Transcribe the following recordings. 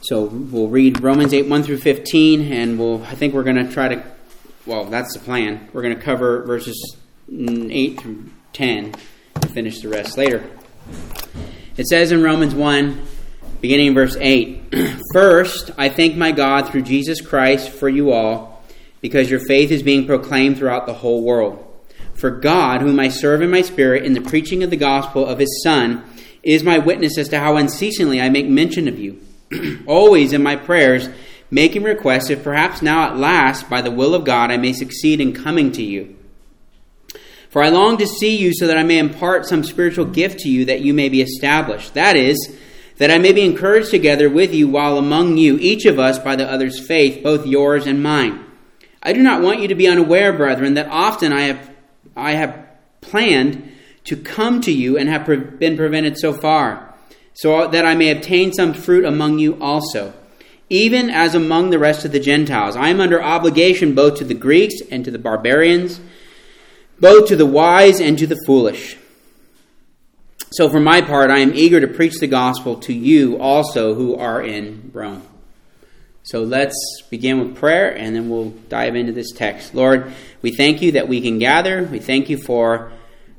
So we'll read Romans 8, 1 through 15, and I think we're going to try to, that's the plan. We're going to cover verses 8 through 10 and finish the rest later. It says in Romans 1, beginning in verse 8, "First, I thank my God through Jesus Christ for you all, because your faith is being proclaimed throughout the whole world. For God, whom I serve in my spirit in the preaching of the gospel of his Son, is my witness as to how unceasingly I make mention of you, always in my prayers, making requests, if perhaps now at last, by the will of God, I may succeed in coming to you. For I long to see you so that I may impart some spiritual gift to you, that you may be established. That is, that I may be encouraged together with you while among you, each of us by the other's faith, both yours and mine. I do not want you to be unaware, brethren, that often I have planned to come to you and have been prevented so far, so that I may obtain some fruit among you also. Even as among the rest of the Gentiles, I am under obligation both to the Greeks and to the barbarians, both to the wise and to the foolish. So for my part, I am eager to preach the gospel to you also who are in Rome." So let's begin with prayer, and then we'll dive into this text. Lord, we thank you that we can gather. We thank you for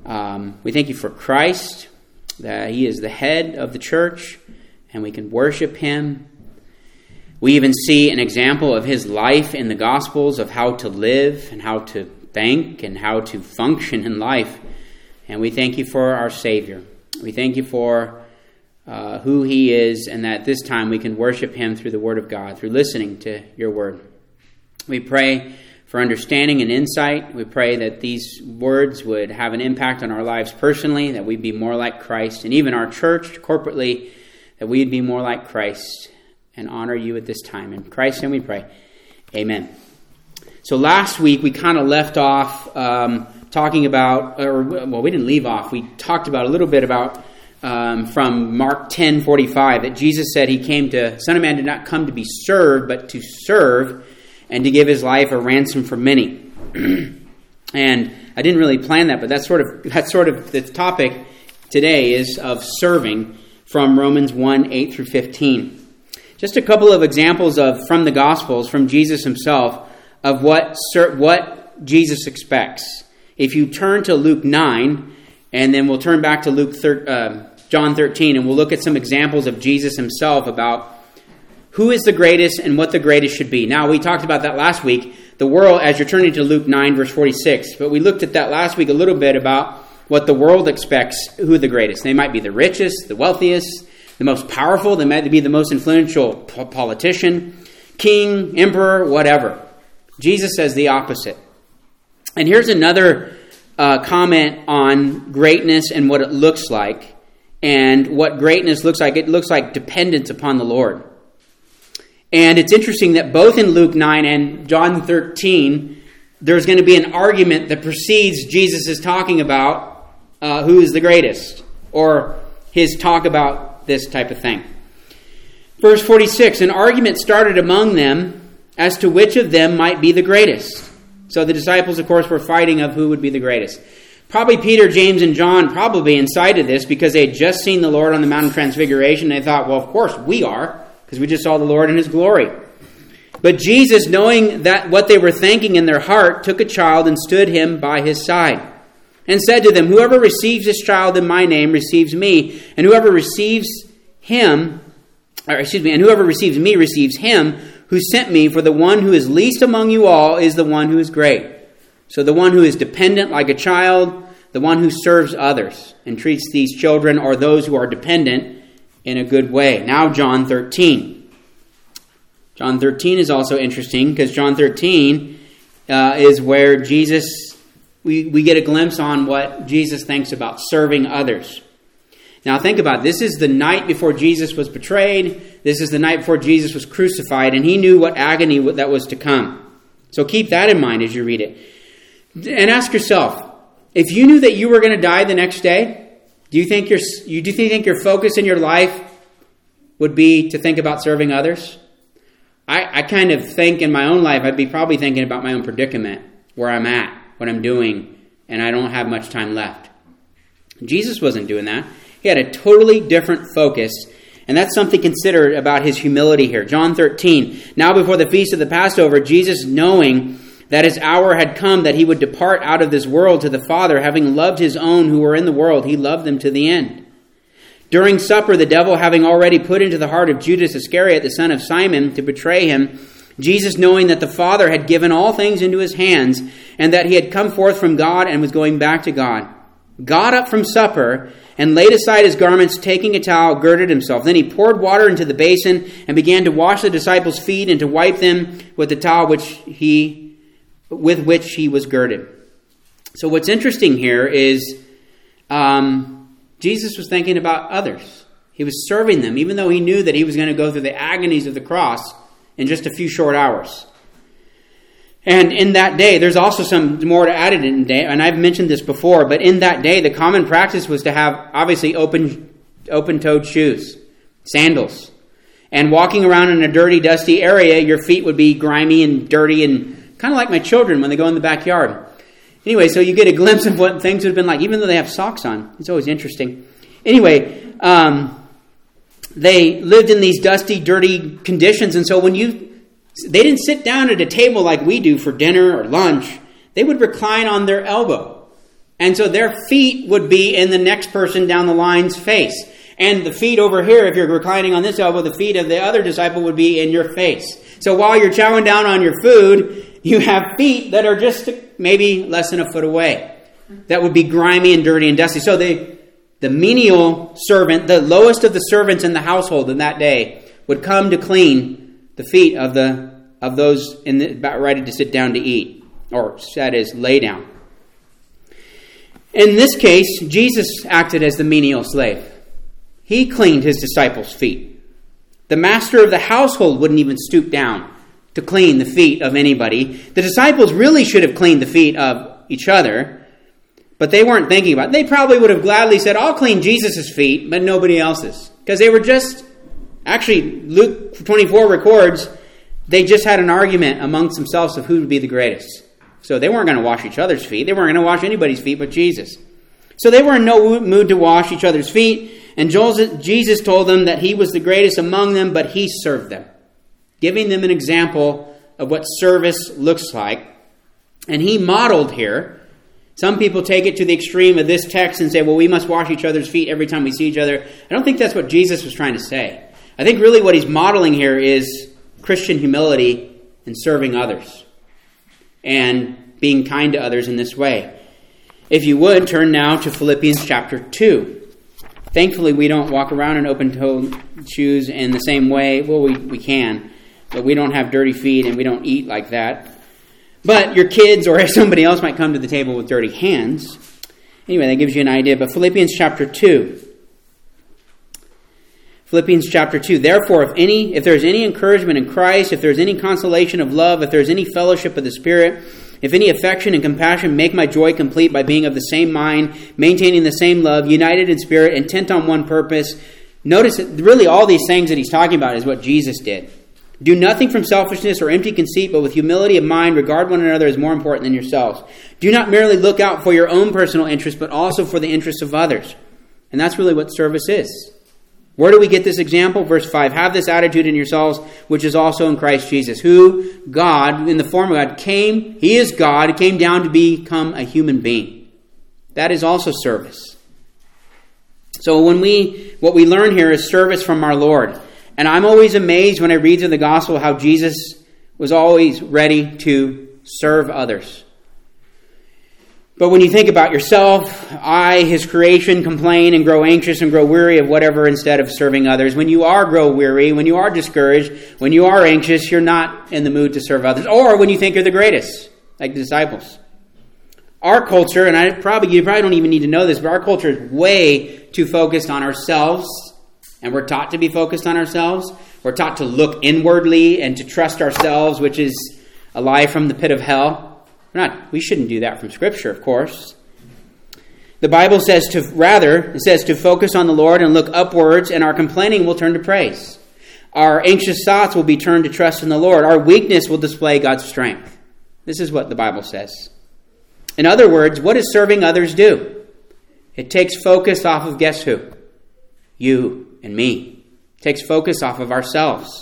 Christ, that he is the head of the church, and we can worship him. We even see an example of his life in the Gospels of how to live and how to think and how to function in life. And we thank you for our Savior. We thank you for who he is, and that this time we can worship him through the Word of God, through listening to your Word. We pray for understanding and insight. We pray that these words would have an impact on our lives personally, that we'd be more like Christ, and even our church corporately, that we'd be more like Christ and honor you at this time. In Christ's name we pray. Amen. So last week we kind of left off talking about, we didn't leave off. We talked about a little bit about from Mark 10:45 that Jesus said Son of Man did not come to be served, but to serve and to give his life a ransom for many. And I didn't really plan that, but that's sort of the topic today is of serving from Romans 1, 8 through 15. Just a couple of examples from the Gospels, from Jesus himself, of what Jesus expects. If you turn to Luke 9, and then we'll turn back to John 13, and we'll look at some examples of Jesus himself about who is the greatest and what the greatest should be. Now, we talked about that last week. The world, as you're turning to Luke 9, verse 46, but we looked at that last week a little bit about what the world expects, who are the greatest. They might be the richest, the wealthiest, the most powerful. They might be the most influential politician, king, emperor, whatever. Jesus says the opposite. And here's another comment on greatness and what it looks like. And what greatness looks like, it looks like dependence upon the Lord. And it's interesting that both in Luke 9 and John 13, there's going to be an argument that precedes Jesus is talking about who is the greatest, or his talk about this type of thing. Verse 46, an argument started among them as to which of them might be the greatest. So the disciples, of course, were fighting of who would be the greatest. Probably Peter, James, and John probably incited this because they had just seen the Lord on the Mount of Transfiguration. They thought, well, of course we are, because we just saw the Lord in his glory. But Jesus, knowing that what they were thinking in their heart, took a child and stood him by his side, and said to them, whoever receives this child in my name receives me, and whoever receives me receives him who sent me, for the one who is least among you all is the one who is great. So the one who is dependent like a child, the one who serves others and treats these children or those who are dependent in a good way. Now John 13. John 13 is also interesting because John 13 is where we get a glimpse on what Jesus thinks about serving others. Now think about it. This is the night before Jesus was betrayed. This is the night before Jesus was crucified, and he knew what agony that was to come. So keep that in mind as you read it. And ask yourself, if you knew that you were going to die the next day, do you think your focus in your life would be to think about serving others? I kind of think in my own life, I'd be probably thinking about my own predicament, where I'm at, what I'm doing, and I don't have much time left. Jesus wasn't doing that. He had a totally different focus. And that's something considered about his humility here. John 13, now before the feast of the Passover, Jesus, knowing that his hour had come, that he would depart out of this world to the Father, having loved his own who were in the world, he loved them to the end. During supper, the devil having already put into the heart of Judas Iscariot, the son of Simon, to betray him, Jesus, knowing that the Father had given all things into his hands, and that he had come forth from God and was going back to God, got up from supper and laid aside his garments, taking a towel, girded himself. Then he poured water into the basin and began to wash the disciples' feet and to wipe them with the towel with which he was girded. So what's interesting here is Jesus was thinking about others. He was serving them, even though he knew that he was going to go through the agonies of the cross in just a few short hours. And in that day, there's also some more to add in day, and I've mentioned this before, but in that day, the common practice was to have, obviously, open-toed shoes, sandals. And walking around in a dirty, dusty area, your feet would be grimy and dirty, and kind of like my children when they go in the backyard. Anyway, so you get a glimpse of what things would have been like, even though they have socks on. It's always interesting. Anyway, they lived in these dusty, dirty conditions, and so they didn't sit down at a table like we do for dinner or lunch. They would recline on their elbow. And so their feet would be in the next person down the line's face. And the feet over here, if you're reclining on this elbow, the feet of the other disciple would be in your face. So while you're chowing down on your food, you have feet that are just maybe less than a foot away. That would be grimy and dirty and dusty. So the menial servant, the lowest of the servants in the household in that day, would come to clean the feet of those about ready to sit down to eat, or that is, lay down. In this case, Jesus acted as the menial slave. He cleaned his disciples' feet. The master of the household wouldn't even stoop down to clean the feet of anybody. The disciples really should have cleaned the feet of each other, but they weren't thinking about it. They probably would have gladly said, I'll clean Jesus' feet, but nobody else's. Because they were actually, Luke 24 records, they just had an argument amongst themselves of who would be the greatest. So they weren't going to wash each other's feet. They weren't going to wash anybody's feet but Jesus. So they were in no mood to wash each other's feet. And Jesus told them that he was the greatest among them, but he served them, giving them an example of what service looks like. And he modeled here. Some people take it to the extreme of this text and say, well, we must wash each other's feet every time we see each other. I don't think that's what Jesus was trying to say. I think really what he's modeling here is Christian humility and serving others and being kind to others in this way. If you would, turn now to Philippians chapter 2. Thankfully, we don't walk around in open-toed shoes in the same way. Well, we can, but we don't have dirty feet and we don't eat like that. But your kids or somebody else might come to the table with dirty hands. Anyway, that gives you an idea. But Philippians chapter 2. Philippians chapter 2. Therefore, if there is any encouragement in Christ, if there is any consolation of love, if there is any fellowship of the Spirit, if any affection and compassion, make my joy complete by being of the same mind, maintaining the same love, united in spirit, intent on one purpose. Notice that really all these things that he's talking about is what Jesus did. Do nothing from selfishness or empty conceit, but with humility of mind, regard one another as more important than yourselves. Do not merely look out for your own personal interests, but also for the interests of others. And that's really what service is. Where do we get this example? Verse 5, have this attitude in yourselves, which is also in Christ Jesus, who, God, in the form of God, he is God, came down to become a human being. That is also service. So what we learn here is service from our Lord. And I'm always amazed when I read through the gospel how Jesus was always ready to serve others. But when you think about yourself, his creation, complain and grow anxious and grow weary of whatever instead of serving others. When you grow weary, when you are discouraged, when you are anxious, you're not in the mood to serve others. Or when you think you're the greatest, like the disciples. Our culture, and you probably don't even need to know this, but our culture is way too focused on ourselves. And we're taught to be focused on ourselves. We're taught to look inwardly and to trust ourselves, which is a lie from the pit of hell. We shouldn't do that from Scripture, of course. The Bible says to focus on the Lord and look upwards, and our complaining will turn to praise. Our anxious thoughts will be turned to trust in the Lord. Our weakness will display God's strength. This is what the Bible says. In other words, what does serving others do? It takes focus off of guess who? You and me. It takes focus off of ourselves.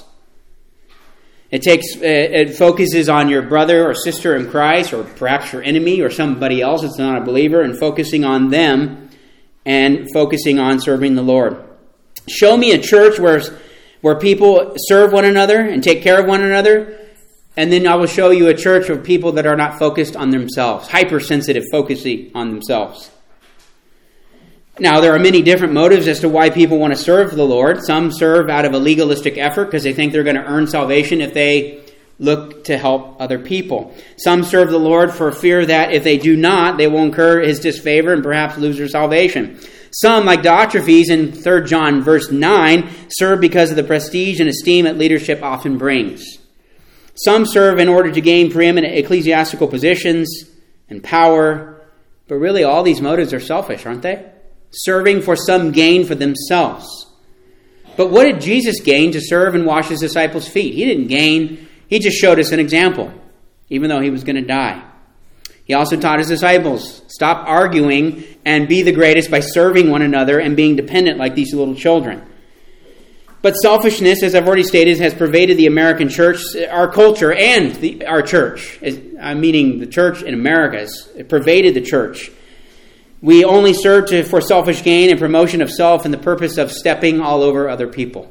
It focuses on your brother or sister in Christ, or perhaps your enemy or somebody else that's not a believer, and focusing on them and focusing on serving the Lord. Show me a church where people serve one another and take care of one another, and then I will show you a church of people that are not focused on themselves, hypersensitive, focusing on themselves. Now, there are many different motives as to why people want to serve the Lord. Some serve out of a legalistic effort because they think they're going to earn salvation if they look to help other people. Some serve the Lord for fear that if they do not, they will incur his disfavor and perhaps lose their salvation. Some, like Diotrephes in 3 John verse 9, serve because of the prestige and esteem that leadership often brings. Some serve in order to gain preeminent ecclesiastical positions and power, but really all these motives are selfish, aren't they? Serving for some gain for themselves. But what did Jesus gain to serve and wash his disciples' feet? He didn't gain. He just showed us an example, even though he was going to die. He also taught his disciples, stop arguing and be the greatest by serving one another and being dependent like these little children. But selfishness, as I've already stated, has pervaded the American church, our culture, and our church. Meaning the church in America. It pervaded the church. We only serve for selfish gain and promotion of self and the purpose of stepping all over other people.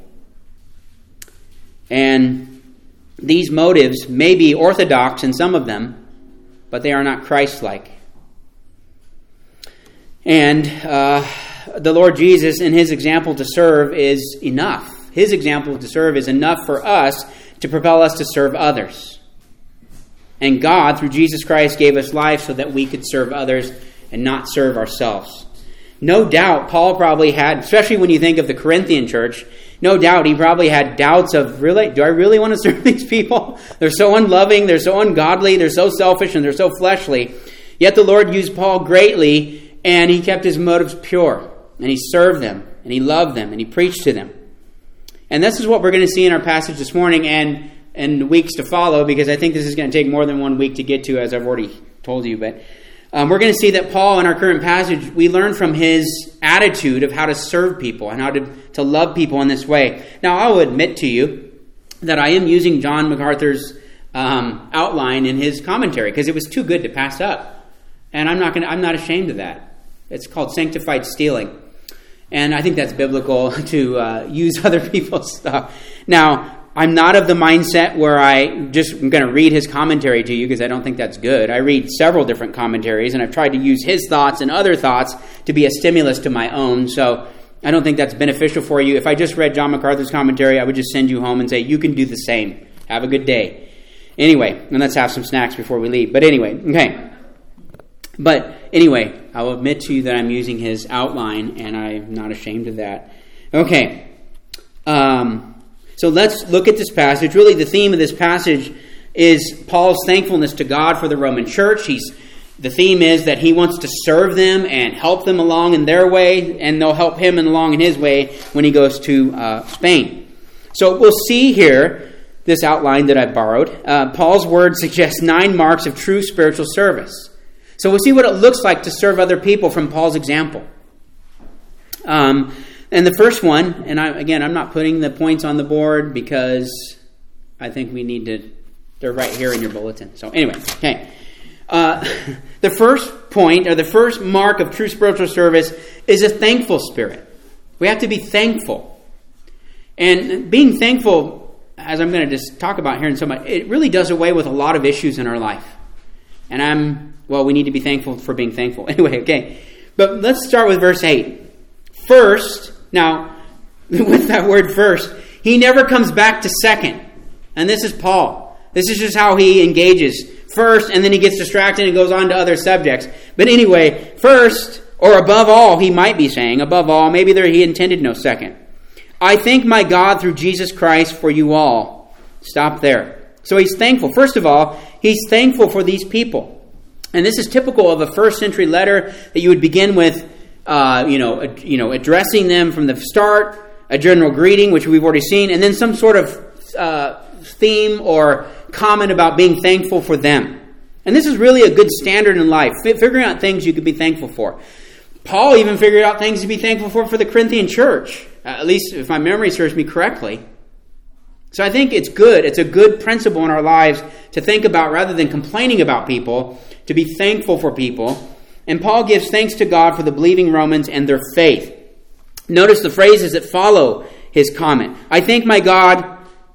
And these motives may be orthodox in some of them, but they are not Christ-like. And the Lord Jesus, in his example to serve, is enough. His example to serve is enough for us to propel us to serve others. And God, through Jesus Christ, gave us life so that we could serve others and not serve ourselves. No doubt, Paul probably had, especially when you think of the Corinthian church, no doubt he probably had doubts of, really, do I really want to serve these people? They're so unloving, they're so ungodly, they're so selfish, and they're so fleshly. Yet the Lord used Paul greatly, and he kept his motives pure. And he served them, and he loved them, and he preached to them. And this is what we're going to see in our passage this morning and in weeks to follow, because I think this is going to take more than 1 week to get to, as I've already told you. But we're going to see that Paul, in our current passage, we learn from his attitude of how to serve people and how to love people in this way. Now, I'll admit to you that I am using John MacArthur's outline in his commentary because it was too good to pass up. And I'm not ashamed of that. It's called sanctified stealing. And I think that's biblical to use other people's stuff. Now, I'm not of the mindset where I'm going to read his commentary to you because I don't think that's good. I read several different commentaries, and I've tried to use his thoughts and other thoughts to be a stimulus to my own. So I don't think that's beneficial for you. If I just read John MacArthur's commentary, I would just send you home and say, you can do the same. Have a good day. Anyway, and let's have some snacks before we leave. But anyway, okay. But anyway, I will admit to you that I'm using his outline, and I'm not ashamed of that. Okay. So let's look at this passage. Really, the theme of this passage is Paul's thankfulness to God for the Roman church. The theme is that he wants to serve them and help them along in their way, and they'll help him along in his way when he goes to Spain. So we'll see here, this outline that I borrowed. Paul's word suggests 9 marks of true spiritual service. So we'll see what it looks like to serve other people from Paul's example. And the first one, and I'm not putting the points on the board because I think we need to, they're right here in your bulletin. So anyway, okay. The first point, or the first mark of true spiritual service is a thankful spirit. We have to be thankful. And being thankful, as I'm going to just talk about here in so much, it really does away with a lot of issues in our life. And we need to be thankful for being thankful. Anyway, okay. But let's start with verse 8. First, now, with that word first, he never comes back to second. And this is Paul. This is just how he engages. First, and then he gets distracted and goes on to other subjects. But anyway, first, or above all, he might be saying, above all, maybe there he intended no second. I thank my God through Jesus Christ for you all. Stop there. So he's thankful. First of all, he's thankful for these people. And this is typical of a first century letter that you would begin with addressing them from the start, a general greeting, which we've already seen, and then some sort of theme or comment about being thankful for them. And this is really a good standard in life, figuring out things you could be thankful for. Paul even figured out things to be thankful for the Corinthian church, at least if my memory serves me correctly. So I think it's good. It's a good principle in our lives to think about rather than complaining about people, to be thankful for people. And Paul gives thanks to God for the believing Romans and their faith. Notice the phrases that follow his comment. I thank my God,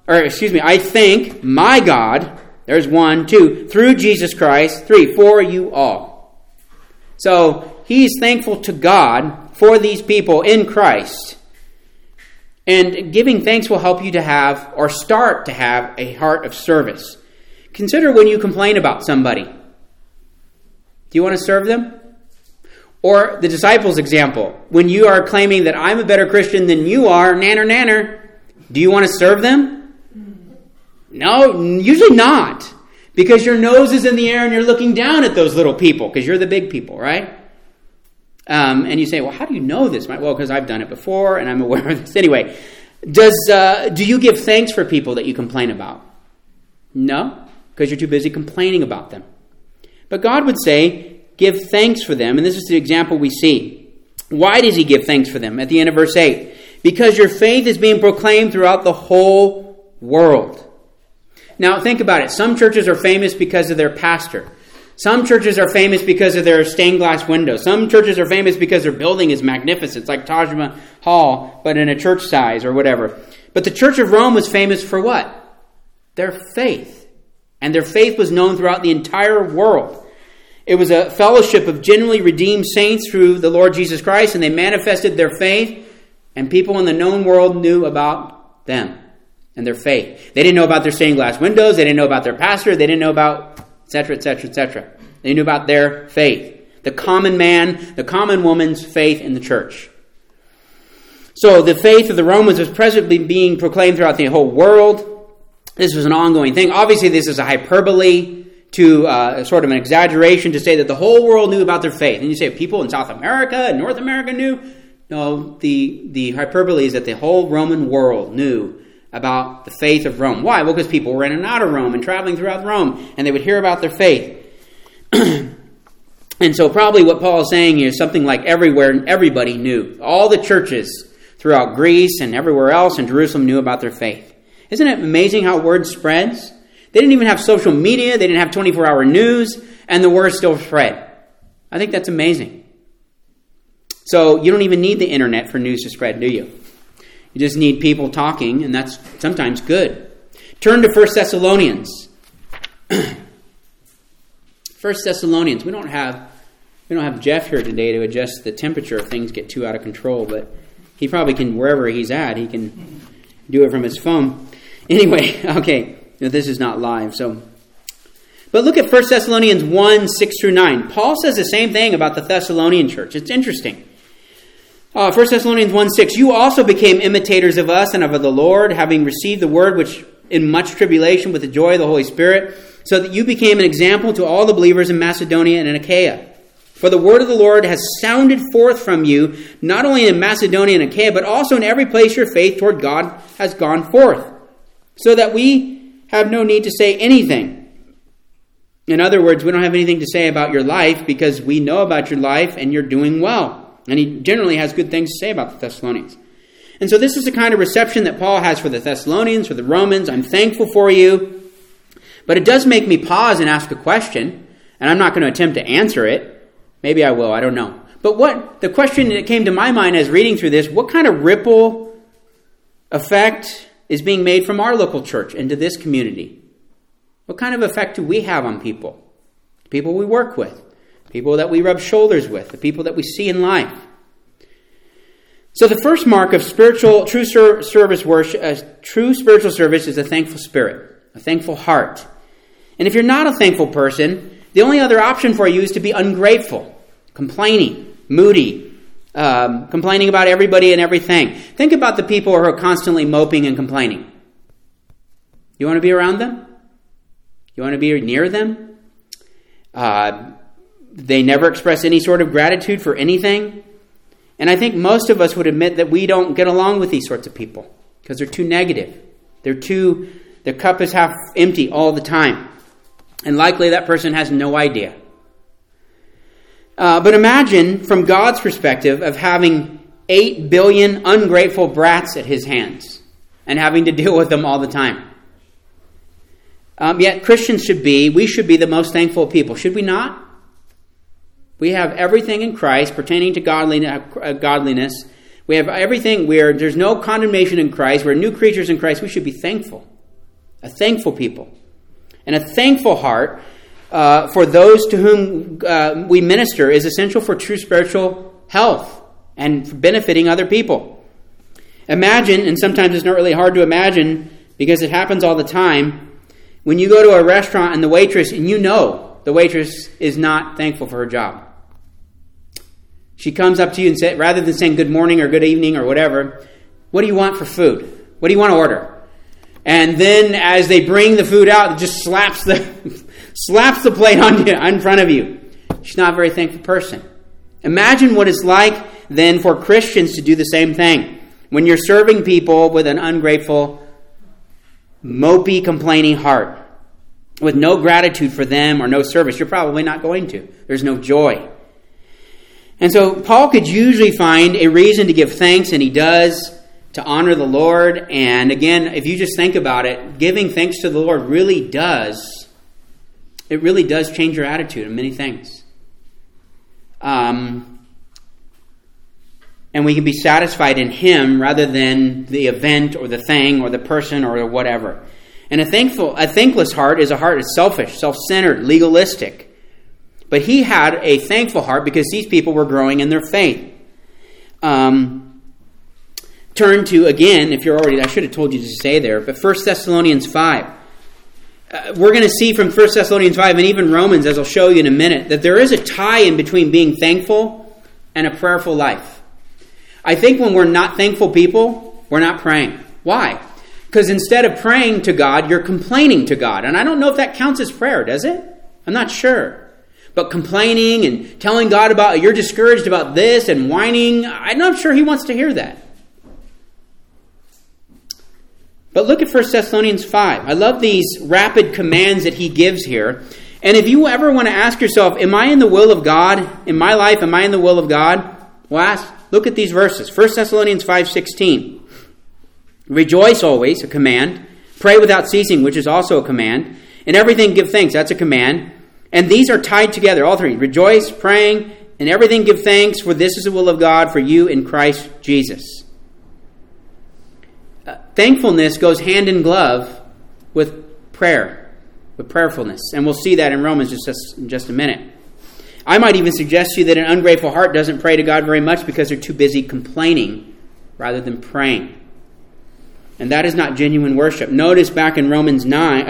there's 1, 2, through Jesus Christ, 3, for you all. So he's thankful to God for these people in Christ. And giving thanks will help you to have, or start to have, a heart of service. Consider when you complain about somebody. Do you want to serve them? Or the disciples' example. When you are claiming that I'm a better Christian than you are, nanner, do you want to serve them? No, usually not. Because your nose is in the air and you're looking down at those little people, because you're the big people, right? And you say, well, how do you know this? Well, because I've done it before and I'm aware of this. Anyway, do you give thanks for people that you complain about? No, because you're too busy complaining about them. But God would say, give thanks for them. And this is the example we see. Why does he give thanks for them? At the end of verse 8. Because your faith is being proclaimed throughout the whole world. Now, think about it. Some churches are famous because of their pastor. Some churches are famous because of their stained glass windows. Some churches are famous because their building is magnificent. It's like Taj Mahal, but in a church size or whatever. But the Church of Rome was famous for what? Their faith. And their faith was known throughout the entire world. It was a fellowship of genuinely redeemed saints through the Lord Jesus Christ, and they manifested their faith, and people in the known world knew about them and their faith. They didn't know about their stained glass windows. They didn't know about their pastor. They didn't know about etc., etc., etc. They knew about their faith. The common man, the common woman's faith in the church. So the faith of the Romans was presently being proclaimed throughout the whole world. This was an ongoing thing. Obviously, this is a hyperbole to sort of an exaggeration to say that the whole world knew about their faith. And you say people in South America and North America knew? No, the hyperbole is that the whole Roman world knew about the faith of Rome. Why? Well, because people were in and out of Rome and traveling throughout Rome, and they would hear about their faith. And so probably what Paul is saying here is something like everywhere and everybody knew. All the churches throughout Greece and everywhere else in Jerusalem knew about their faith. Isn't it amazing how word spreads? They didn't even have social media. They didn't have 24-hour news, and the word still spread. I think that's amazing. So you don't even need the internet for news to spread, do you? You just need people talking, and that's sometimes good. Turn to 1 Thessalonians. 1 Thessalonians. We don't have Jeff here today to adjust the temperature if things get too out of control, but he probably can, wherever he's at, he can do it from his phone. Anyway, okay, this is not live, so. But look at 1 Thessalonians 1, 6 through 9. Paul says the same thing about the Thessalonian church. It's interesting. 1 Thessalonians 1, 6. You also became imitators of us and of the Lord, having received the word which in much tribulation with the joy of the Holy Spirit, so that you became an example to all the believers in Macedonia and in Achaia. For the word of the Lord has sounded forth from you, not only in Macedonia and Achaia, but also in every place your faith toward God has gone forth, so that we have no need to say anything. In other words, we don't have anything to say about your life because we know about your life and you're doing well. And he generally has good things to say about the Thessalonians. And so this is the kind of reception that Paul has for the Thessalonians, for the Romans. I'm thankful for you. But it does make me pause and ask a question. And I'm not going to attempt to answer it. Maybe I will, I don't know. But the question that came to my mind as reading through this, what kind of ripple effect is being made from our local church into this community? What kind of effect do we have on people? People we work with. People that we rub shoulders with, the people that we see in life. So the first mark of true spiritual service is a thankful spirit, a thankful heart. And if you're not a thankful person, the only other option for you is to be ungrateful, complaining, moody, complaining about everybody and everything. Think about the people who are constantly moping and complaining. You want to be around them? You want to be near them? They never express any sort of gratitude for anything. And I think most of us would admit that we don't get along with these sorts of people because they're too negative. Their cup is half empty all the time. And likely that person has no idea. But imagine, from God's perspective, of having 8 billion ungrateful brats at his hands and having to deal with them all the time. Yet Christians we should be the most thankful people, should we not? We have everything in Christ pertaining to godliness. We have everything where there's no condemnation in Christ. We're new creatures in Christ. We should be thankful. A thankful people. And a thankful heart for those to whom we minister is essential for true spiritual health and for benefiting other people. Imagine, and sometimes it's not really hard to imagine because it happens all the time, when you go to a restaurant and the waitress, and you know the waitress is not thankful for her job. She comes up to you and says, rather than saying good morning or good evening or whatever, what do you want for food? What do you want to order? And then as they bring the food out, it just slaps the plate on you in front of you. She's not a very thankful person. Imagine what it's like then for Christians to do the same thing. When you're serving people with an ungrateful, mopey, complaining heart, with no gratitude for them or no service, you're probably not going to. There's no joy. And so Paul could usually find a reason to give thanks, and he does, to honor the Lord. And again, if you just think about it, giving thanks to the Lord really does change your attitude in many things. And we can be satisfied in Him rather than the event or the thing or the person or whatever. And a thankless heart is a heart that's selfish, self-centered, legalistic. But he had a thankful heart because these people were growing in their faith. Turn to, again, if you're already, I should have told you to stay there, but 1 Thessalonians 5. We're going to see from 1 Thessalonians 5 and even Romans, as I'll show you in a minute, that there is a tie in between being thankful and a prayerful life. I think when we're not thankful people, we're not praying. Why? Because instead of praying to God, you're complaining to God. And I don't know if that counts as prayer, does it? I'm not sure. But complaining and telling God about you're discouraged about this and whining, I'm not sure He wants to hear that. But look at 1 Thessalonians 5. I love these rapid commands that he gives here. And if you ever want to ask yourself, am I in the will of God? In my life, am I in the will of God? Well, look at these verses. 1 Thessalonians 5:16. Rejoice always, a command. Pray without ceasing, which is also a command. In everything give thanks, that's a command. And these are tied together, all three. Rejoice, praying, and everything give thanks, for this is the will of God for you in Christ Jesus. Thankfulness goes hand in glove with prayer, with prayerfulness. And we'll see that in Romans in just a minute. I might even suggest to you that an ungrateful heart doesn't pray to God very much because they're too busy complaining rather than praying. And that is not genuine worship. Notice back in Romans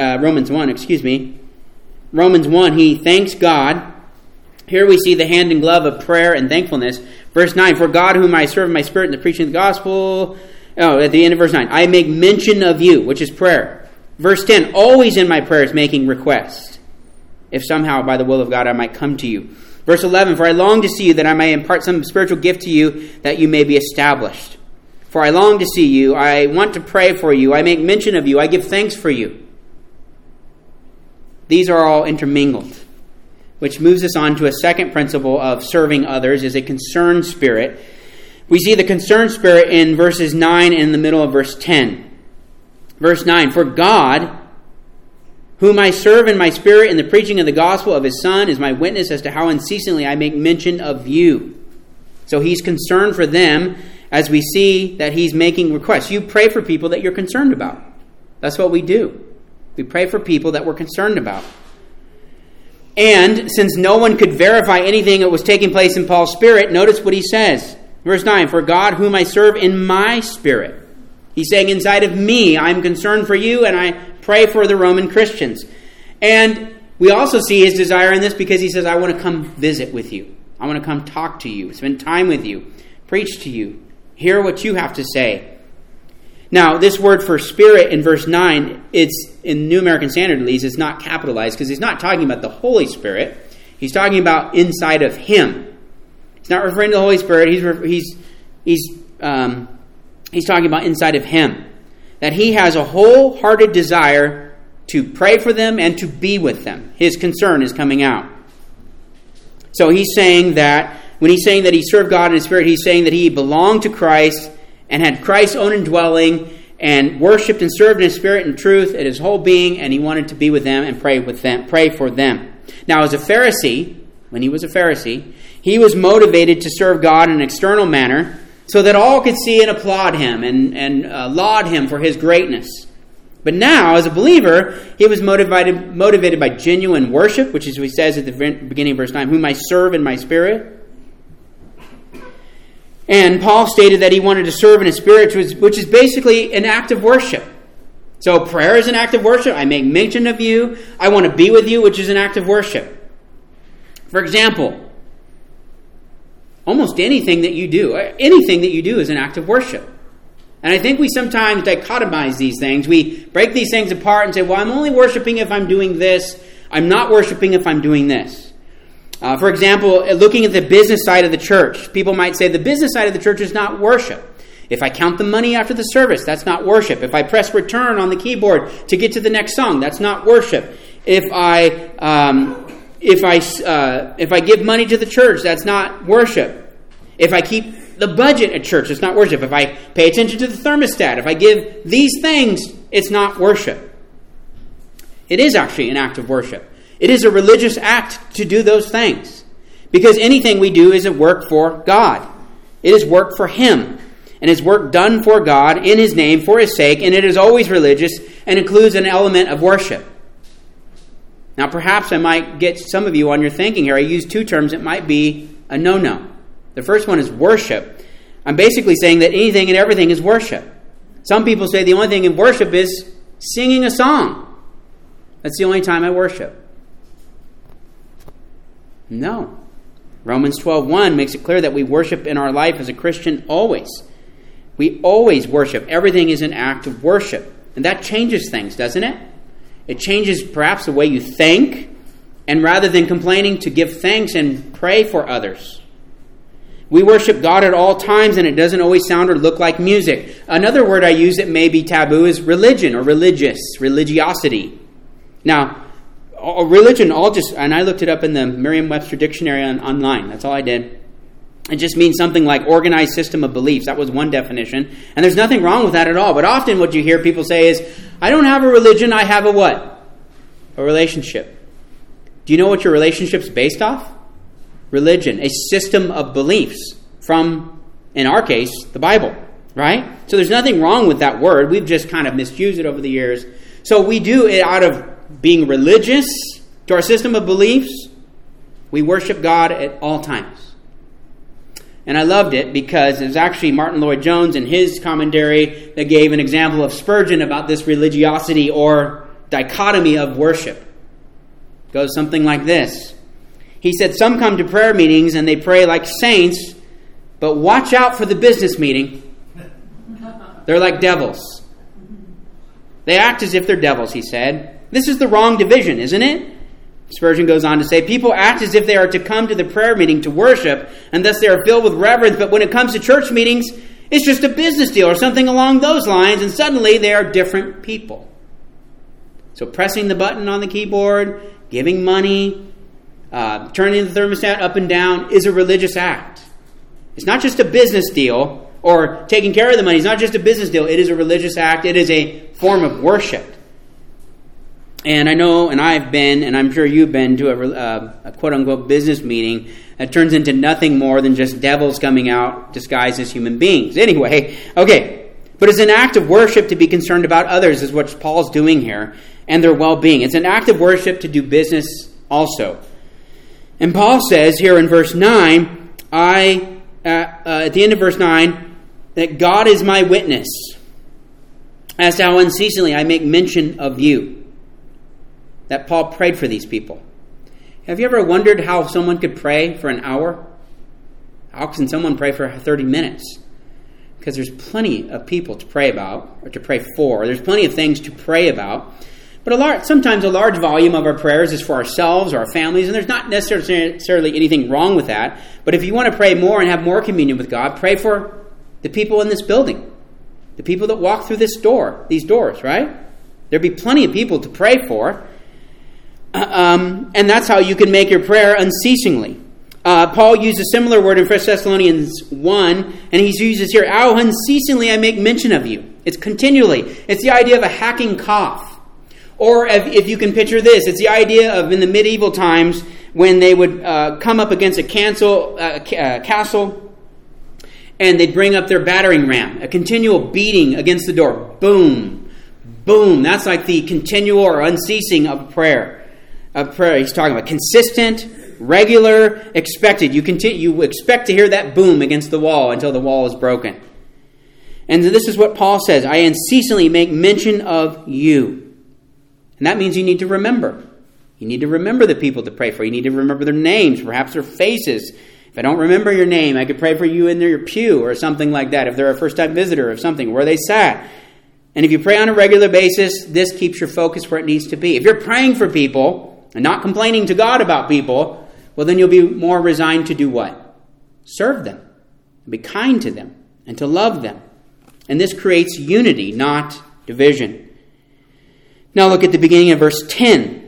1, he thanks God. Here we see the hand in glove of prayer and thankfulness. Verse 9, for God whom I serve in my spirit in the preaching of the gospel. At the end of verse 9, I make mention of you, which is prayer. Verse 10, always in my prayers making request, if somehow by the will of God I might come to you. Verse 11, for I long to see you that I may impart some spiritual gift to you that you may be established. For I long to see you, I want to pray for you, I make mention of you, I give thanks for you. These are all intermingled, which moves us on to a second principle of serving others, is a concerned spirit. We see the concerned spirit in verses 9 and in the middle of verse 10. Verse 9, for God, whom I serve in my spirit in the preaching of the gospel of His Son, is my witness as to how unceasingly I make mention of you. So he's concerned for them, as we see that he's making requests. You pray for people that you're concerned about. That's what we do. We pray for people that we're concerned about. And since no one could verify anything that was taking place in Paul's spirit, notice what he says. Verse 9, for God whom I serve in my spirit. He's saying inside of me, I'm concerned for you and I pray for the Roman Christians. And we also see his desire in this because he says, I want to come visit with you. I want to come talk to you, spend time with you, preach to you, hear what you have to say. Now, this word for spirit in verse 9, it's in New American Standard at least, it's not capitalized because he's not talking about the Holy Spirit. He's talking about inside of him. He's not referring to the Holy Spirit. He's talking about inside of him. That he has a wholehearted desire to pray for them and to be with them. His concern is coming out. So he's saying that, when he's saying that he served God in his spirit, he's saying that he belonged to Christ and had Christ's own indwelling and worshipped and served in his spirit and truth at his whole being, and he wanted to be with them and pray for them. Now, as a Pharisee, when he was a Pharisee, he was motivated to serve God in an external manner so that all could see and applaud him and laud him for his greatness. But now, as a believer, he was motivated by genuine worship, which is what he says at the beginning of verse 9, whom I serve in my spirit. And Paul stated that he wanted to serve in his spirit, which is basically an act of worship. So prayer is an act of worship. I make mention of you. I want to be with you, which is an act of worship. For example, almost anything that you do is an act of worship. And I think we sometimes dichotomize these things. We break these things apart and say, well, I'm only worshiping if I'm doing this. I'm not worshiping if I'm doing this. For example, looking at the business side of the church, people might say the business side of the church is not worship. If I count the money after the service, that's not worship. If I press return on the keyboard to get to the next song, that's not worship. If I give money to the church, that's not worship. If I keep the budget at church, it's not worship. If I pay attention to the thermostat, if I give these things, it's not worship. It is actually an act of worship. It is a religious act to do those things. Because anything we do is a work for God. It is work for Him. And it's work done for God, in His name, for His sake, and it is always religious and includes an element of worship. Now perhaps I might get some of you on your thinking here. I use two terms that might be a no-no. The first one is worship. I'm basically saying that anything and everything is worship. Some people say the only thing in worship is singing a song. That's the only time I worship. No. Romans 12:1 makes it clear that we worship in our life as a Christian always. We always worship. Everything is an act of worship. And that changes things, doesn't it? It changes perhaps the way you think, and rather than complaining, to give thanks and pray for others. We worship God at all times, and it doesn't always sound or look like music. Another word I use that may be taboo is religion or religiosity. Now, religion, and I looked it up in the Merriam-Webster dictionary online. That's all I did. It just means something like organized system of beliefs. That was one definition. And there's nothing wrong with that at all. But often what you hear people say is, I don't have a religion, I have a what? A relationship. Do you know what your relationship's based off? Religion, a system of beliefs from, in our case, the Bible. Right? So there's nothing wrong with that word. We've just kind of misused it over the years. So we do it out of being religious to our system of beliefs. We worship God at all times. And I loved it because it was actually Martin Lloyd-Jones in his commentary that gave an example of Spurgeon about this religiosity or dichotomy of worship. It goes something like this. He said, some come to prayer meetings and they pray like saints, but watch out for the business meeting. They're like devils. They act as if they're devils, he said. This is the wrong division, isn't it? Spurgeon goes on to say, people act as if they are to come to the prayer meeting to worship, and thus they are filled with reverence, but when it comes to church meetings, it's just a business deal or something along those lines, and suddenly they are different people. So pressing the button on the keyboard, giving money, turning the thermostat up and down is a religious act. It's not just a business deal, or taking care of the money. It's not just a business deal. It is a religious act. It is a form of worship. And I know, and I've been, and I'm sure you've been to a quote-unquote business meeting that turns into nothing more than just devils coming out disguised as human beings. Anyway, okay. But it's an act of worship to be concerned about others, is what Paul's doing here, and their well-being. It's an act of worship to do business also. And Paul says here in verse 9, at the end of verse 9, that God is my witness, as to how unceasingly I make mention of you. That Paul prayed for these people. Have you ever wondered how someone could pray for an hour? How can someone pray for 30 minutes? Because there's plenty of people to pray about, or to pray for. There's plenty of things to pray about. But sometimes a large volume of our prayers is for ourselves or our families, and there's not necessarily anything wrong with that. But if you want to pray more and have more communion with God, pray for the people in this building, the people that walk through these doors, right? There'd be plenty of people to pray for. And that's how you can make your prayer unceasingly. Paul used a similar word in 1 Thessalonians 1, and he uses here, how unceasingly I make mention of you. It's continually. It's the idea of a hacking cough. Or if you can picture this, it's the idea of in the medieval times when they would come up against a castle, and they'd bring up their battering ram, a continual beating against the door. Boom, boom. That's like the continual or unceasing of prayer. He's talking about consistent, regular, expected. You expect to hear that boom against the wall until the wall is broken. And this is what Paul says, I unceasingly make mention of you. And that means you need to remember. You need to remember the people to pray for. You need to remember their names, perhaps their faces. If I don't remember your name, I could pray for you in your pew or something like that. If they're a first-time visitor or something, where they sat. And if you pray on a regular basis, this keeps your focus where it needs to be. If you're praying for people and not complaining to God about people, well, then you'll be more resigned to do what? Serve them. Be kind to them and to love them. And this creates unity, not division. Now look at the beginning of verse 10.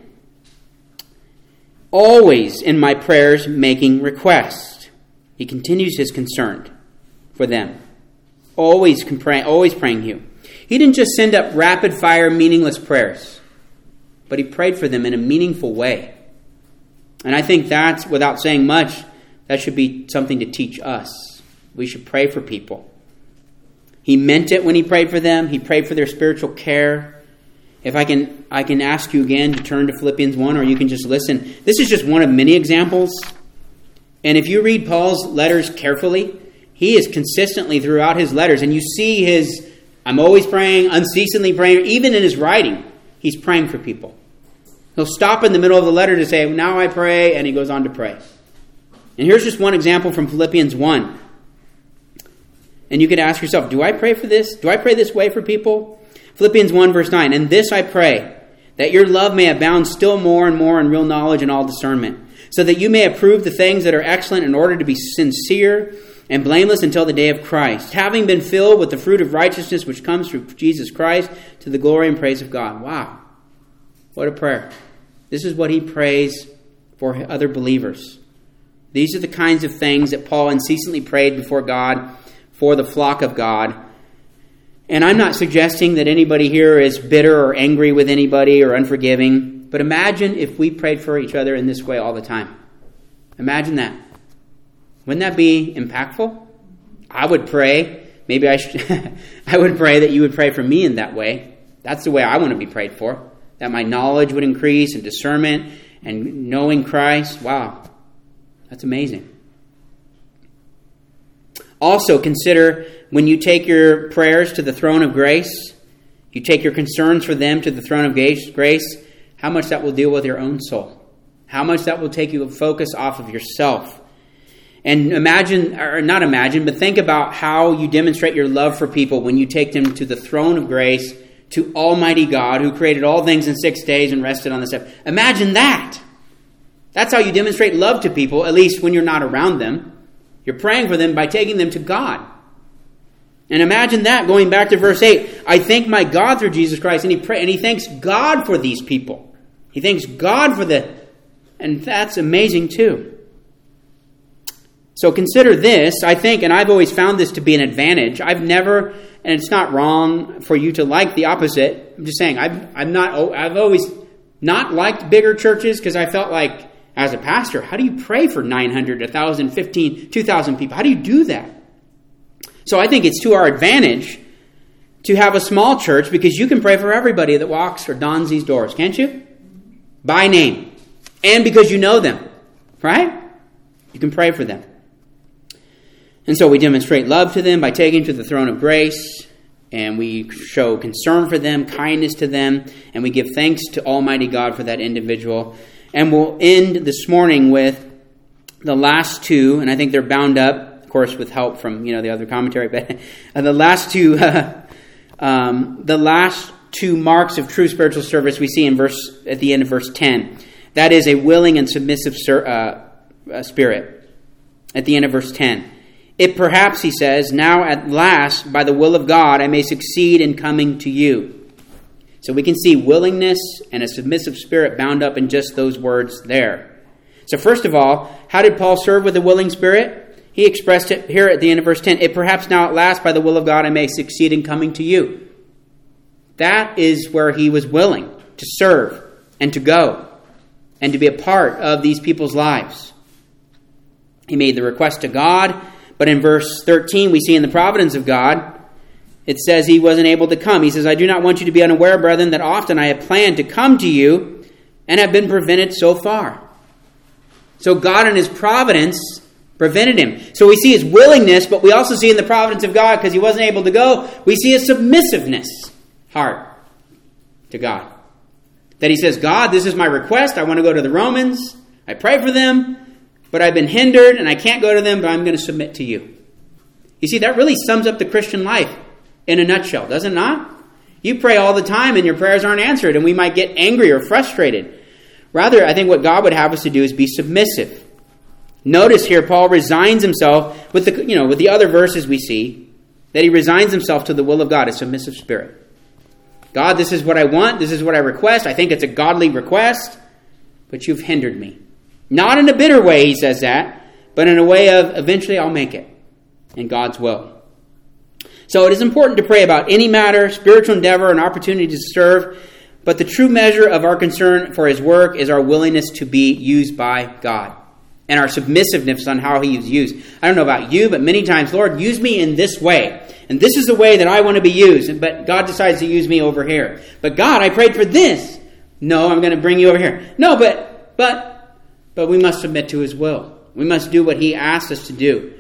Always in my prayers making request. He continues his concern for them. Always praying you. He didn't just send up rapid-fire, meaningless prayers, but he prayed for them in a meaningful way. And I think that's, without saying much, that should be something to teach us. We should pray for people. He meant it when he prayed for them. He prayed for their spiritual care. If I can ask you again to turn to Philippians 1, or you can just listen. This is just one of many examples. And if you read Paul's letters carefully, he is consistently throughout his letters, and you see his, I'm always praying, unceasingly praying, even in his writing, he's praying for people. He'll stop in the middle of the letter to say, now I pray, and he goes on to pray. And here's just one example from Philippians 1. And you could ask yourself, do I pray for this? Do I pray this way for people? Philippians 1 verse 9, and this I pray, that your love may abound still more and more in real knowledge and all discernment, so that you may approve the things that are excellent in order to be sincere and blameless until the day of Christ, having been filled with the fruit of righteousness which comes through Jesus Christ to the glory and praise of God. Wow. What a prayer. This is what he prays for other believers. These are the kinds of things that Paul unceasingly prayed before God for the flock of God. And I'm not suggesting that anybody here is bitter or angry with anybody or unforgiving, but imagine if we prayed for each other in this way all the time. Imagine that. Wouldn't that be impactful? I would pray. Maybe I would pray that you would pray for me in that way. That's the way I want to be prayed for. That my knowledge would increase and discernment and knowing Christ. Wow. That's amazing. Also consider when you take your prayers to the throne of grace, you take your concerns for them to the throne of grace, how much that will deal with your own soul. How much that will take you a focus off of yourself. And imagine, or not imagine, but think about how you demonstrate your love for people when you take them to the throne of grace, to Almighty God, who created all things in 6 days and rested on the seventh. Imagine that. That's how you demonstrate love to people, at least when you're not around them. You're praying for them by taking them to God. And imagine that, going back to verse 8. I thank my God through Jesus Christ. And he thanks God for these people. He thanks God for and that's amazing too. So consider this, I think, and I've always found this to be an advantage. I've never, and it's not wrong for you to like the opposite. I'm just saying, I've always not liked bigger churches because I felt like, as a pastor, how do you pray for 900, 1,000, 15, 2,000 people? How do you do that? So I think it's to our advantage to have a small church because you can pray for everybody that walks or dons these doors, can't you? By name. And because you know them, right? You can pray for them. And so we demonstrate love to them by taking them to the throne of grace, and we show concern for them, kindness to them, and we give thanks to Almighty God for that individual. And we'll end this morning with the last two, and I think they're bound up, of course, with help from the other commentary. But the last two marks of true spiritual service we see at the end of verse 10. That is a willing and submissive spirit. At the end of verse 10, it perhaps, he says, now at last, by the will of God, I may succeed in coming to you. So we can see willingness and a submissive spirit bound up in just those words there. So first of all, how did Paul serve with a willing spirit? He expressed it here at the end of verse 10. It perhaps now at last by the will of God I may succeed in coming to you. That is where he was willing to serve and to go and to be a part of these people's lives. He made the request to God, but in verse 13 we see in the providence of God, it says he wasn't able to come. He says, I do not want you to be unaware, brethren, that often I have planned to come to you and have been prevented so far. So God in his providence prevented him. So we see his willingness, but we also see in the providence of God, because he wasn't able to go, we see his submissiveness heart to God. That he says, God, this is my request. I want to go to the Romans. I pray for them, but I've been hindered and I can't go to them, but I'm going to submit to you. You see, that really sums up the Christian life in a nutshell, does it not? You pray all the time and your prayers aren't answered, and we might get angry or frustrated. Rather, I think what God would have us to do is be submissive. Notice here, Paul resigns himself with the other verses we see, that he resigns himself to the will of God, a submissive spirit. God, this is what I want. This is what I request. I think it's a godly request, but you've hindered me. Not in a bitter way, he says that, but in a way of eventually I'll make it in God's will. So it is important to pray about any matter, spiritual endeavor, and opportunity to serve, but the true measure of our concern for his work is our willingness to be used by God and our submissiveness on how he is used. I don't know about you, but many times, Lord, use me in this way. And this is the way that I want to be used. But God decides to use me over here. But God, I prayed for this. No, I'm going to bring you over here. No, but we must submit to his will. We must do what he asks us to do.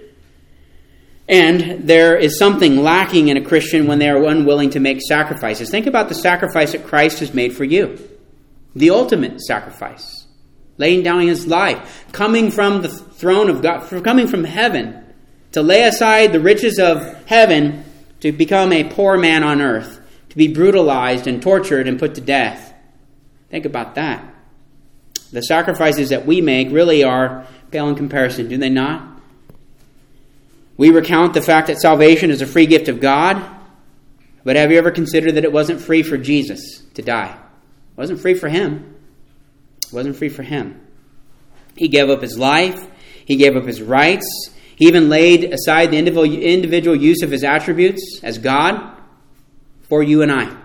And there is something lacking in a Christian when they are unwilling to make sacrifices. Think about the sacrifice that Christ has made for you. The ultimate sacrifice. Laying down his life. Coming from the throne of God. Coming from heaven. To lay aside the riches of heaven to become a poor man on earth. To be brutalized and tortured and put to death. Think about that. The sacrifices that we make really are pale in comparison, do they not? We recount the fact that salvation is a free gift of God, but have you ever considered that it wasn't free for Jesus to die? It wasn't free for him. It wasn't free for him. He gave up his life. He gave up his rights. He even laid aside the individual use of his attributes as God for you and I.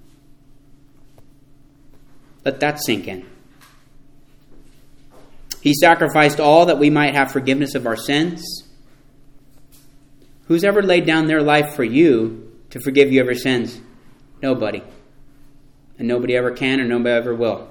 Let that sink in. He sacrificed all that we might have forgiveness of our sins. Who's ever laid down their life for you to forgive you of your sins? Nobody. And nobody ever can or nobody ever will.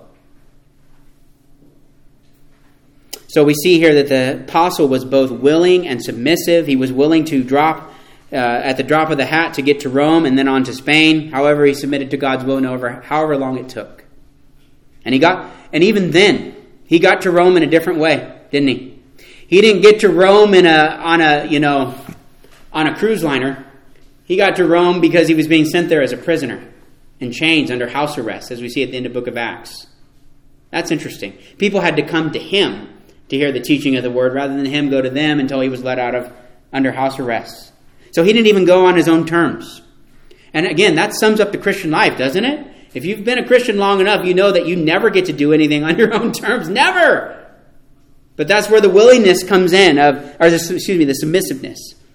So we see here that the apostle was both willing and submissive. He was willing to drop at the drop of the hat to get to Rome and then on to Spain. However, he submitted to God's will however long it took. And even then, he got to Rome in a different way, didn't he? He didn't get to Rome on a cruise liner. He got to Rome because he was being sent there as a prisoner in chains under house arrest, as we see at the end of the book of Acts. That's interesting. People had to come to him to hear the teaching of the word rather than him go to them until he was let out of under house arrest. So he didn't even go on his own terms. And again, that sums up the Christian life, doesn't it? If you've been a Christian long enough, you know that you never get to do anything on your own terms. Never! But that's where the willingness comes in, the submissiveness.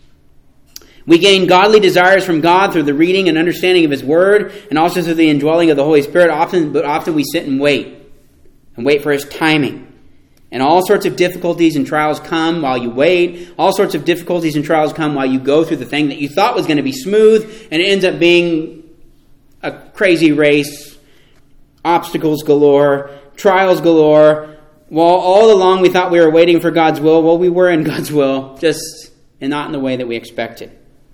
We gain godly desires from God through the reading and understanding of his word, and also through the indwelling of the Holy Spirit. But often we sit and wait for his timing. And all sorts of difficulties and trials come while you wait. All sorts of difficulties and trials come while you go through the thing that you thought was going to be smooth, and it ends up being a crazy race, obstacles galore, trials galore. While all along we thought we were waiting for God's will, well, we were in God's will, just and not in the way that we expected.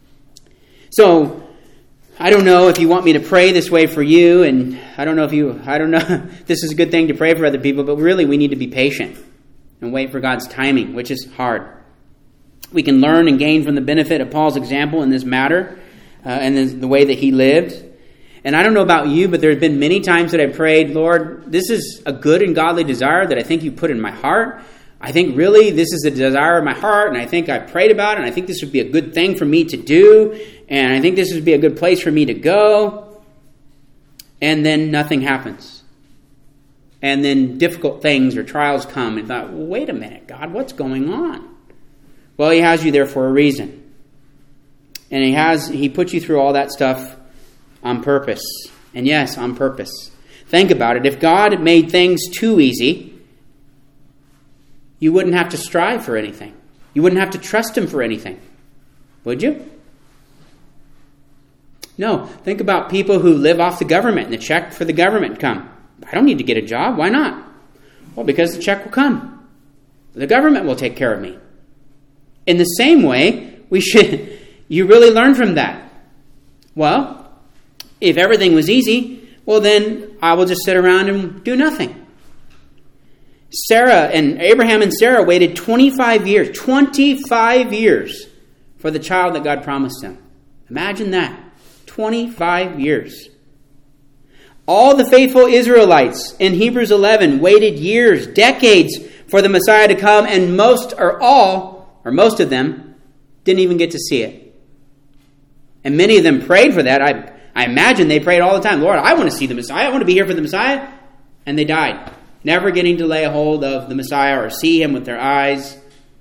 So, I don't know if you want me to pray this way for you, and I don't know if this is a good thing to pray for other people, but really we need to be patient and wait for God's timing, which is hard. We can learn and gain from the benefit of Paul's example in this matter, and the way that he lived. And I don't know about you, but there have been many times that I prayed, Lord, this is a good and godly desire that I think you put in my heart. I think really this is a desire of my heart, and I think I prayed about it, and I think this would be a good thing for me to do, and I think this would be a good place for me to go. And then nothing happens. and then difficult things or trials come and thought, well, wait a minute, God, what's going on? Well, he has you there for a reason. And he puts you through all that stuff on purpose. And yes, on purpose. Think about it. If God had made things too easy, you wouldn't have to strive for anything. You wouldn't have to trust him for anything. Would you? No. Think about people who live off the government and the check for the government come. I don't need to get a job. Why not? Well, because the check will come. The government will take care of me. In the same way, you really learn from that. Well, if everything was easy, well then I will just sit around and do nothing. Abraham and Sarah waited 25 years for the child that God promised them. Imagine that. 25 years. All the faithful Israelites in Hebrews 11 waited years, decades for the Messiah to come, and most of them didn't even get to see it. And many of them prayed for that. I imagine they prayed all the time, Lord, I want to see the Messiah. I want to be here for the Messiah. And they died, never getting to lay a hold of the Messiah or see him with their eyes.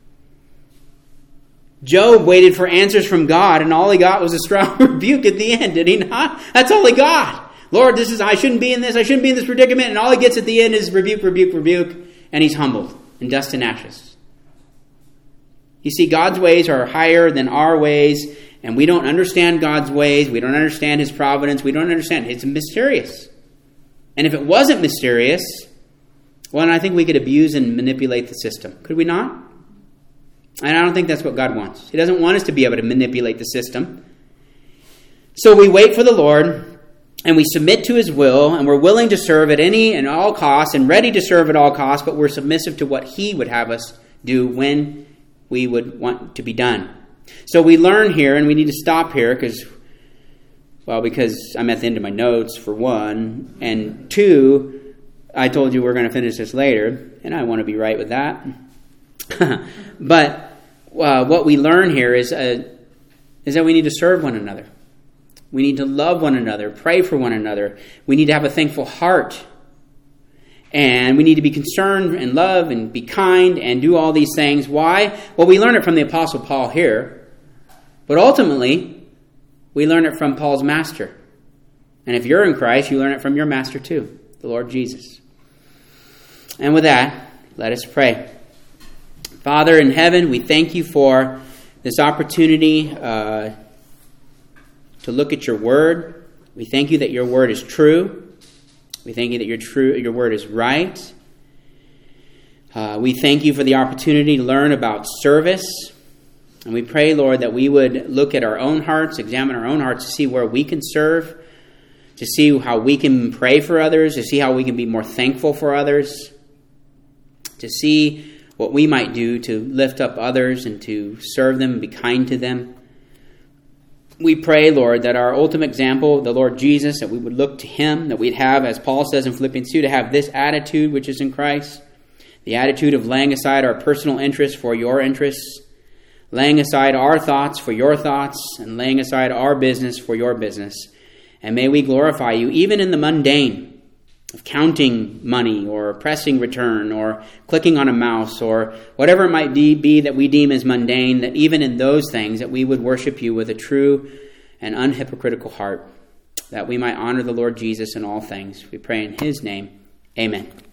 Job waited for answers from God, and all he got was a strong rebuke at the end, did he not? That's all he got. Lord, I shouldn't be in this. I shouldn't be in this predicament. And all he gets at the end is rebuke, rebuke, rebuke. And he's humbled in dust and ashes. You see, God's ways are higher than our ways, and we don't understand God's ways. We don't understand his providence. We don't understand. It's mysterious. And if it wasn't mysterious, well, then I think we could abuse and manipulate the system. Could we not? And I don't think that's what God wants. He doesn't want us to be able to manipulate the system. So we wait for the Lord, and we submit to his will, and we're willing to serve at any and all costs, and ready to serve at all costs, but we're submissive to what he would have us do when we would want to be done. So we learn here, and we need to stop here because I'm at the end of my notes, for one, and two, I told you we're going to finish this later, and I want to be right with that. But what we learn here is that we need to serve one another. We need to love one another, pray for one another. We need to have a thankful heart. And we need to be concerned and love and be kind and do all these things. Why? Well, we learn it from the Apostle Paul here. But ultimately, we learn it from Paul's master. And if you're in Christ, you learn it from your master too, the Lord Jesus. And with that, let us pray. Father in heaven, we thank you for this opportunity to look at your word. We thank you that your word is true. We thank you that your word is right. We thank you for the opportunity to learn about service. And we pray, Lord, that we would look at our own hearts, examine our own hearts to see where we can serve, to see how we can pray for others, to see how we can be more thankful for others, to see what we might do to lift up others and to serve them and be kind to them. We pray, Lord, that our ultimate example, the Lord Jesus, that we would look to him, that we'd have, as Paul says in Philippians 2, to have this attitude which is in Christ, the attitude of laying aside our personal interests for your interests, laying aside our thoughts for your thoughts, and laying aside our business for your business. And may we glorify you even in the mundane of counting money or pressing return or clicking on a mouse or whatever it might be that we deem as mundane, that even in those things that we would worship you with a true and unhypocritical heart, that we might honor the Lord Jesus in all things. We pray in his name. Amen.